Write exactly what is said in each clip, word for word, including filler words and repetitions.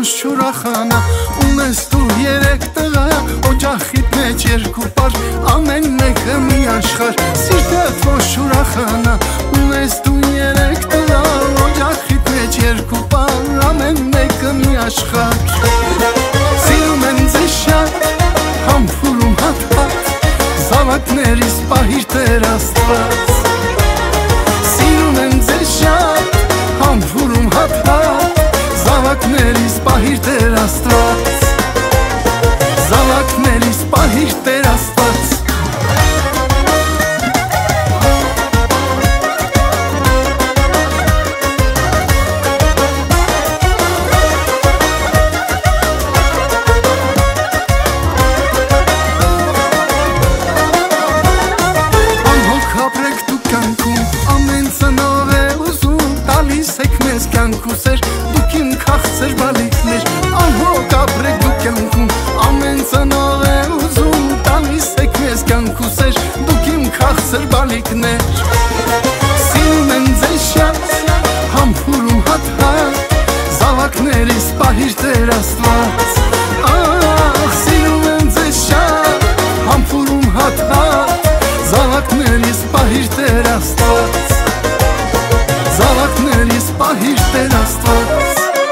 ոնց ուրախանա ունես դու երեք տղա օջախիդ մեջ երկու պար ամեն մեկը մի աշխարհ սիրտդ ոնց ուրախանա ունես դու երեք տղա օջախիդ մեջ երկու պար ամեն մեկը մի աշխարհ սիրում են ձեզ շատ համբուրում հատ-հատ զավակներիս պահիր Տեր Աստված սիրում են ձեզ շատ համբուրում հատ-հատ զավակներիս պահիր Տեր Աստված զավակներիս պահիր Տեր Աստված Կյանքուսեր դուք իմ քաղցր բալիկներ անհոգ ապրեք դուք կյանքում ամեն ծնող է ուզում տալիս եք մեզ կյանքուսեր դուք իմ քաղցր բալիկներ սիրում են ձեզ շատ համբուրում հատ-հատ զավակներիս պահիր Տեր Աստված ախ սիրում են ձեզ շատ համբուրում հատ-հատ զավակներիս պահիր Տեր Աստված զավակներիս պահիր Տեր Աստված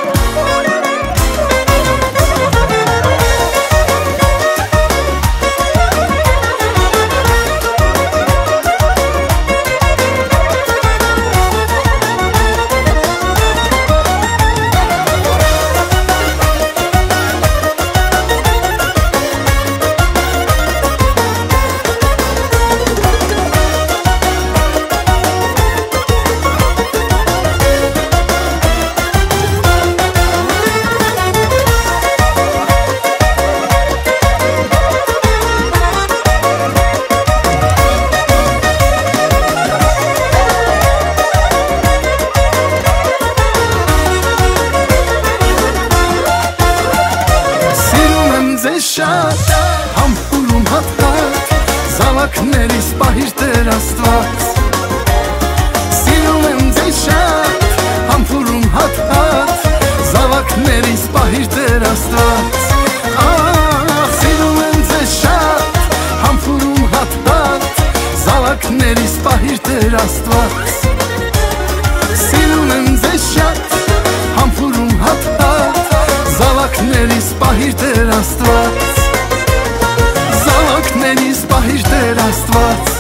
շատ համբուրում հատ-հատ զավակներիս պահիր Տեր Աստված սիրում եմ ձեզ շատ համբուրում հատ-հատ զավակներիս պահիր Տեր Աստված ախ սիրում եմ ձեզ շատ համբուրում հատ-հատ զավակներիս պահիր Տեր Աստված սիրում եմ ձեզ շատ համբուրում հատ-հատ զավակներիս պահիր Տեր Աստված զավակներիս պահիր Տեր Աստված